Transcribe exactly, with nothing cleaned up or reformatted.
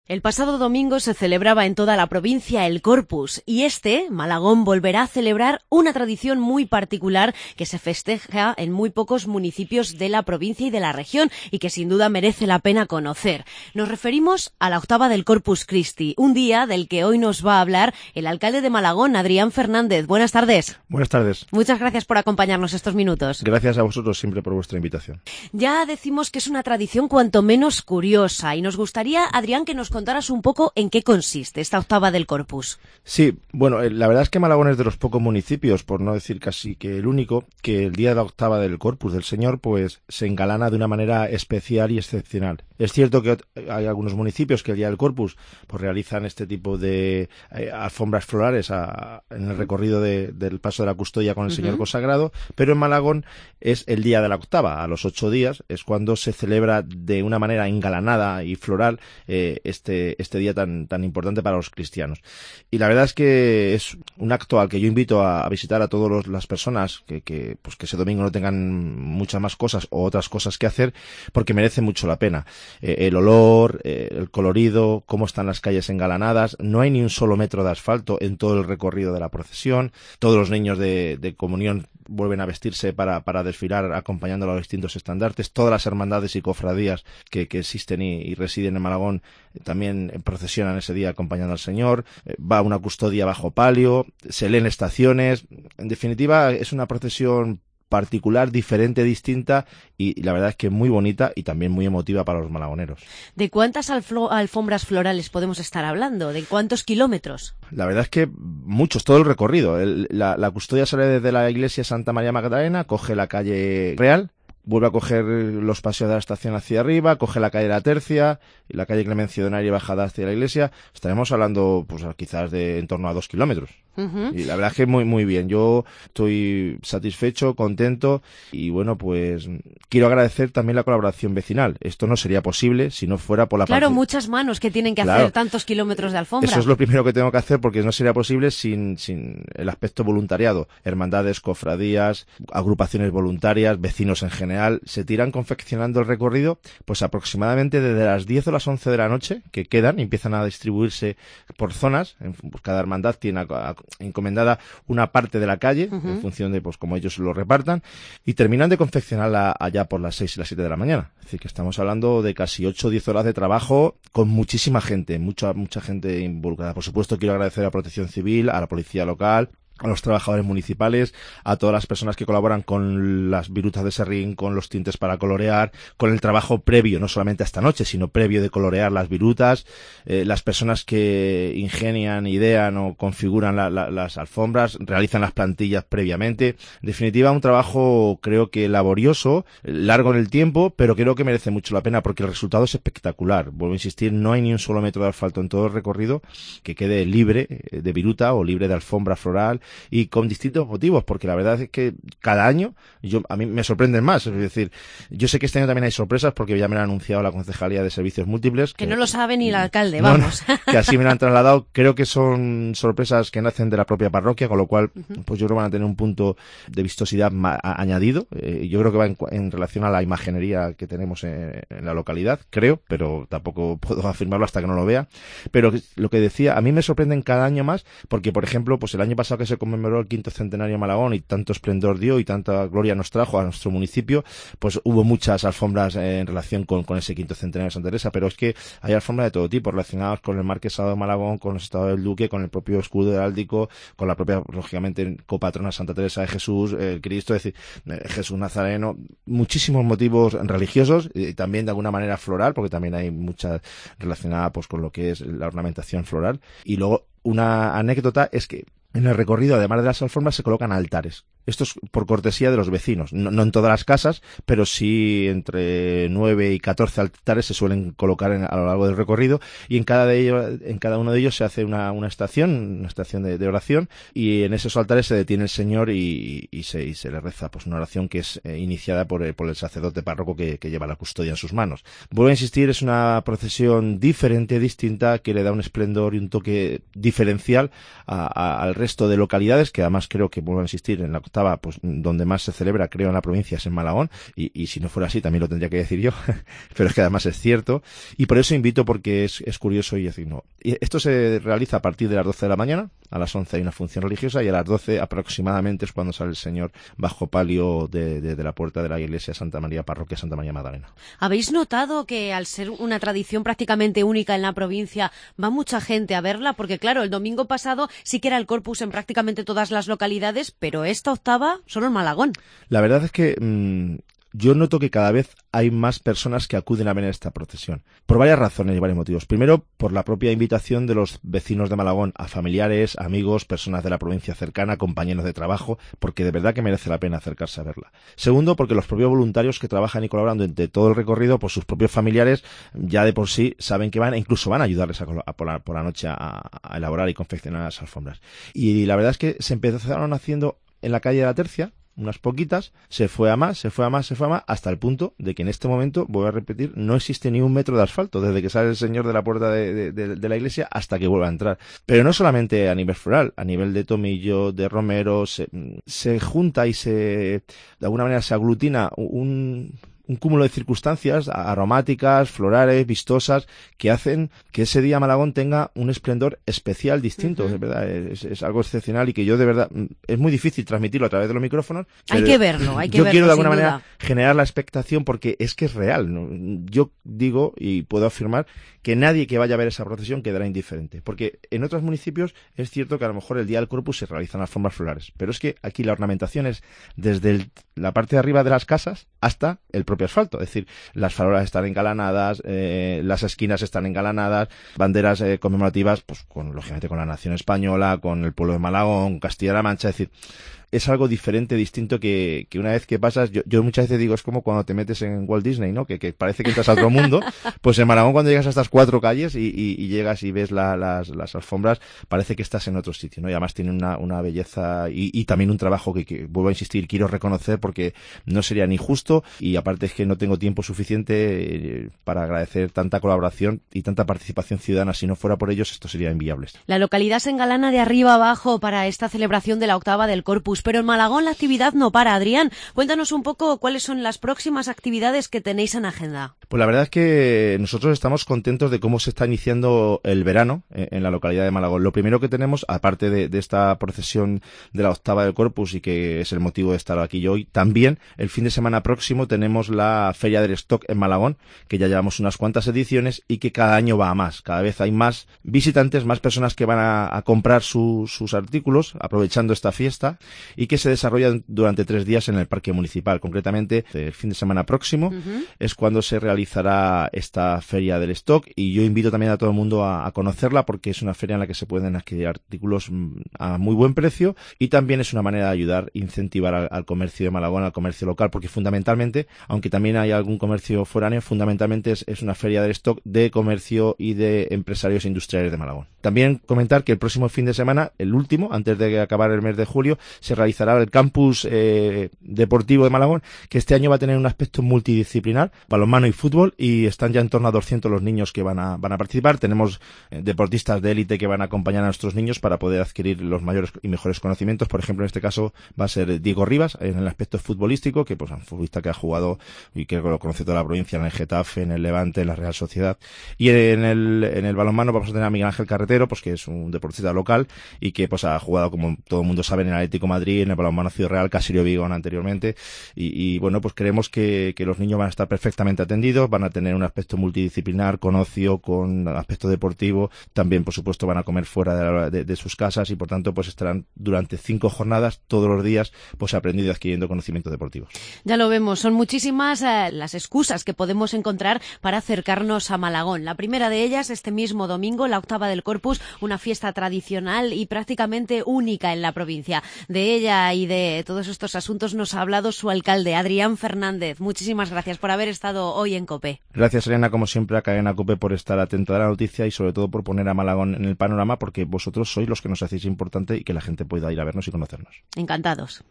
El pasado domingo se celebraba en toda la provincia el Corpus y este, Malagón, volverá a celebrar una tradición muy particular que se festeja en muy pocos municipios de la provincia y de la región y que sin duda merece la pena conocer. Nos referimos a la octava del Corpus Christi, un día del que hoy nos va a hablar el alcalde de Malagón, Adrián Fernández. Buenas tardes. Buenas tardes. Muchas gracias por acompañarnos estos minutos. Gracias a vosotros siempre por vuestra invitación. Ya decimos que es una tradición cuanto menos curiosa y nos gustaría, Adrián, que nos contaras un poco en qué consiste esta octava del Corpus. Sí, bueno, la verdad es que Malagón es de los pocos municipios, por no decir casi que el único, que el día de la octava del Corpus del Señor pues se engalana de una manera especial y excepcional. Es cierto que hay algunos municipios que el día del Corpus pues realizan este tipo de eh, alfombras florales a, en el recorrido de, del paso de la custodia con el uh-huh. Señor consagrado, pero en Malagón es el día de la octava, a los ocho días, es cuando se celebra de una manera engalanada y floral eh, este este día tan tan importante para los cristianos. Y la verdad es que es un acto al que yo invito a, a visitar a todas las personas que, que pues que ese domingo no tengan muchas más cosas o otras cosas que hacer, porque merece mucho la pena. Eh, el olor, eh, el colorido, cómo están las calles engalanadas, no hay ni un solo metro de asfalto en todo el recorrido de la procesión, todos los niños de, de comunión vuelven a vestirse para, para desfilar acompañando a los distintos estandartes, todas las hermandades y cofradías que, que existen y, y residen en Malagón eh, también procesionan ese día acompañando al Señor, eh, va una custodia bajo palio, se leen estaciones, en definitiva es una procesión particular, diferente, distinta y, y la verdad es que muy bonita y también muy emotiva para los malagoneros. ¿De cuántas alflo- alfombras florales podemos estar hablando? ¿De cuántos kilómetros? La verdad es que muchos, todo el recorrido. El, la, la custodia sale desde la iglesia Santa María Magdalena, coge la calle Real, vuelve a coger los paseos de la estación hacia arriba, coge la calle La Tercia y la calle Clemencio Donaire y bajada hacia la iglesia. Estaremos hablando pues quizás de en torno a dos kilómetros. Uh-huh. Y la verdad es que muy muy bien. Yo estoy satisfecho, contento y bueno, pues quiero agradecer también la colaboración vecinal. Esto no sería posible si no fuera por la Claro, parte... muchas manos que tienen que claro. hacer tantos kilómetros de alfombra. Eso es lo primero que tengo que hacer porque no sería posible sin, sin el aspecto voluntariado. Hermandades, cofradías, agrupaciones voluntarias, vecinos en general, se tiran confeccionando el recorrido pues aproximadamente desde las diez o las once de la noche que quedan y empiezan a distribuirse por zonas. Pues cada hermandad tiene a, a, encomendada una parte de la calle uh-huh. en función de pues como ellos lo repartan y terminan de confeccionarla allá por las seis y las siete de la mañana. Es decir, que estamos hablando de casi ocho o diez horas de trabajo con muchísima gente, mucha mucha gente involucrada. Por supuesto, quiero agradecer a Protección Civil, a la Policía Local, a los trabajadores municipales, a todas las personas que colaboran con las virutas de serrín, con los tintes para colorear, con el trabajo previo, no solamente a esta noche, sino previo de colorear las virutas, eh, las personas que ingenian, idean o configuran la, la, las alfombras, realizan las plantillas previamente. En definitiva, un trabajo creo que laborioso, largo en el tiempo, pero creo que merece mucho la pena porque el resultado es espectacular. Vuelvo a insistir, no hay ni un solo metro de asfalto en todo el recorrido que quede libre de viruta o libre de alfombra floral, y con distintos motivos, porque la verdad es que cada año yo a mí me sorprenden más, es decir, yo sé que este año también hay sorpresas porque ya me lo ha anunciado la Concejalía de Servicios Múltiples. Que, que no lo sabe ni el alcalde, vamos. No, que así me lo han trasladado, creo que son sorpresas que nacen de la propia parroquia, con lo cual uh-huh. pues yo creo que van a tener un punto de vistosidad ma- a- añadido, eh, yo creo que va en, en relación a la imaginería que tenemos en, en la localidad, creo, pero tampoco puedo afirmarlo hasta que no lo vea, pero lo que decía, a mí me sorprenden cada año más, porque por ejemplo, pues el año pasado que se conmemoró el quinto centenario de Malagón y tanto esplendor dio y tanta gloria nos trajo a nuestro municipio, pues hubo muchas alfombras en relación con, con ese quinto centenario de Santa Teresa, pero es que hay alfombras de todo tipo relacionadas con el Marquesado de Malagón, con los estados del Duque, con el propio escudo heráldico, con la propia, lógicamente, copatrona Santa Teresa de Jesús, el Cristo, es decir, Jesús Nazareno, muchísimos motivos religiosos y también de alguna manera floral, porque también hay mucha relacionada pues con lo que es la ornamentación floral. Y luego una anécdota es que en el recorrido, además de las alfombras, se colocan altares. Esto es por cortesía de los vecinos. No, no en todas las casas, pero sí entre nueve y catorce altares se suelen colocar en, a lo largo del recorrido y en cada de ellos, en cada uno de ellos se hace una, una estación, una estación de, de oración y en esos altares se detiene el Señor y, y, se, y se le reza pues una oración que es eh, iniciada por, por el sacerdote párroco que, que lleva la custodia en sus manos. Vuelvo a insistir, es una procesión diferente, distinta, que le da un esplendor y un toque diferencial a, a, al resto de localidades, que además creo que, vuelvo a insistir, en la octava, pues donde más se celebra, creo, en la provincia es en Malagón, y, y si no fuera así también lo tendría que decir yo, pero es que además es cierto, y por eso invito, porque es, es curioso y decir, no. Y esto se realiza a partir de las doce de la mañana, a las once hay una función religiosa y a las doce aproximadamente es cuando sale el Señor bajo palio de, de, de la puerta de la iglesia Santa María, parroquia Santa María Magdalena. ¿Habéis notado que al ser una tradición prácticamente única en la provincia va mucha gente a verla? Porque claro, el domingo pasado sí que era el Corpus en prácticamente todas las localidades, pero esta octava solo en Malagón. La verdad es que mmm, yo noto que cada vez hay más personas que acuden a ver esta procesión, por varias razones y varios motivos. Primero, por la propia invitación de los vecinos de Malagón a familiares, amigos, personas de la provincia cercana, compañeros de trabajo, porque de verdad que merece la pena acercarse a verla. Segundo, porque los propios voluntarios que trabajan y colaboran durante todo el recorrido, por sus propios familiares, ya de por sí saben que van e incluso van a ayudarles a, a por, la, por la noche a, a elaborar y confeccionar las alfombras. Y la verdad es que se empezaron haciendo en la calle de la Tercia, unas poquitas, se fue a más, se fue a más, se fue a más, hasta el punto de que en este momento, voy a repetir, no existe ni un metro de asfalto, desde que sale el señor de la puerta de, de, de, de la iglesia hasta que vuelva a entrar. Pero no solamente a nivel floral, a nivel de tomillo, de romero, se, se junta y se, de alguna manera se aglutina un... un cúmulo de circunstancias aromáticas, florales, vistosas, que hacen que ese día Malagón tenga un esplendor especial, distinto, uh-huh. Es verdad, es, es algo excepcional y que yo de verdad, es muy difícil transmitirlo a través de los micrófonos. Hay que verlo, hay que yo verlo. Yo quiero de alguna manera duda. generar la expectación porque es que es real, ¿no? Yo digo y puedo afirmar que nadie que vaya a ver esa procesión quedará indiferente, porque en otros municipios es cierto que a lo mejor el día del Corpus se realizan alfombras florales, pero es que aquí la ornamentación es desde el, la parte de arriba de las casas hasta el propio asfalto, es decir, las farolas están engalanadas, eh, las esquinas están engalanadas, banderas eh, conmemorativas, pues con lógicamente con la nación española, con el pueblo de Malagón, Castilla-La Mancha, es decir, es algo diferente, distinto que, que una vez que pasas, yo, yo muchas veces digo, es como cuando te metes en Walt Disney, ¿no? Que, que parece que entras a otro mundo, pues en Malagón cuando llegas a estas cuatro calles y, y, y llegas y ves la, las, las alfombras, parece que estás en otro sitio, ¿no? Y además tiene una, una belleza y, y también un trabajo que, que, vuelvo a insistir, quiero reconocer porque no sería ni justo y aparte es que no tengo tiempo suficiente para agradecer tanta colaboración y tanta participación ciudadana. Si no fuera por ellos, esto sería inviable. La localidad se engalana de arriba abajo para esta celebración de la octava del Corpus, pero en Malagón la actividad no para. Adrián, cuéntanos un poco cuáles son las próximas actividades que tenéis en agenda. Pues la verdad es que nosotros estamos contentos de cómo se está iniciando el verano en la localidad de Malagón. Lo primero que tenemos, aparte de, de esta procesión de la octava del Corpus y que es el motivo de estar aquí yo hoy, también el fin de semana próximo tenemos la Feria del Stock en Malagón, que ya llevamos unas cuantas ediciones y que cada año va a más. Cada vez hay más visitantes, más personas que van a, a comprar su, sus artículos aprovechando esta fiesta y que se desarrollan durante tres días en el Parque Municipal. Concretamente, el fin de semana próximo uh-huh. es cuando se realizará esta Feria del Stock y yo invito también a todo el mundo a, a conocerla porque es una feria en la que se pueden adquirir artículos a muy buen precio y también es una manera de ayudar, incentivar al, al comercio de Malagón, al comercio local, porque fundamentalmente, aunque también hay algún comercio foráneo, fundamentalmente es, es una feria del stock de comercio y de empresarios industriales de Malagón. También comentar que el próximo fin de semana, el último, antes de acabar el mes de julio, se realizará el campus eh, deportivo de Malagón, que este año va a tener un aspecto multidisciplinar, balonmano y fútbol, y están ya en torno a doscientos los niños que van a, van a participar. Tenemos eh, deportistas de élite que van a acompañar a nuestros niños para poder adquirir los mayores y mejores conocimientos. Por ejemplo, en este caso va a ser Diego Rivas, en el aspecto futbolístico, que pues un futbolista que ha jugado y que lo conoce toda la provincia en el Getafe, en el Levante, en la Real Sociedad. Y en el, en el balonmano vamos a tener a Miguel Ángel Carretero, pues que es un deportista local y que pues ha jugado, como todo el mundo sabe, en el Atlético de Madrid, en el balonmano Ciudad Real, Casirio Vigón anteriormente. Y, y bueno, pues creemos que, que los niños van a estar perfectamente atendidos, van a tener un aspecto multidisciplinar, con ocio, con aspecto deportivo. También, por supuesto, van a comer fuera de, la, de, de sus casas y, por tanto, pues estarán durante cinco jornadas, todos los días, pues aprendiendo y adquiriendo conocimientos deportivos. Ya lo vemos, son muchísimas eh, las excusas que podemos encontrar para acercarnos a Malagón. La primera de ellas, este mismo domingo, la octava del Corpus, una fiesta tradicional y prácticamente única en la provincia. De ella y de todos estos asuntos nos ha hablado su alcalde, Adrián Fernández. Muchísimas gracias por haber estado hoy en COPE. Gracias, Elena, como siempre, a Cadena COPE por estar atenta a la noticia y sobre todo por poner a Malagón en el panorama, porque vosotros sois los que nos hacéis importante y que la gente pueda ir a vernos y conocernos. Encantados.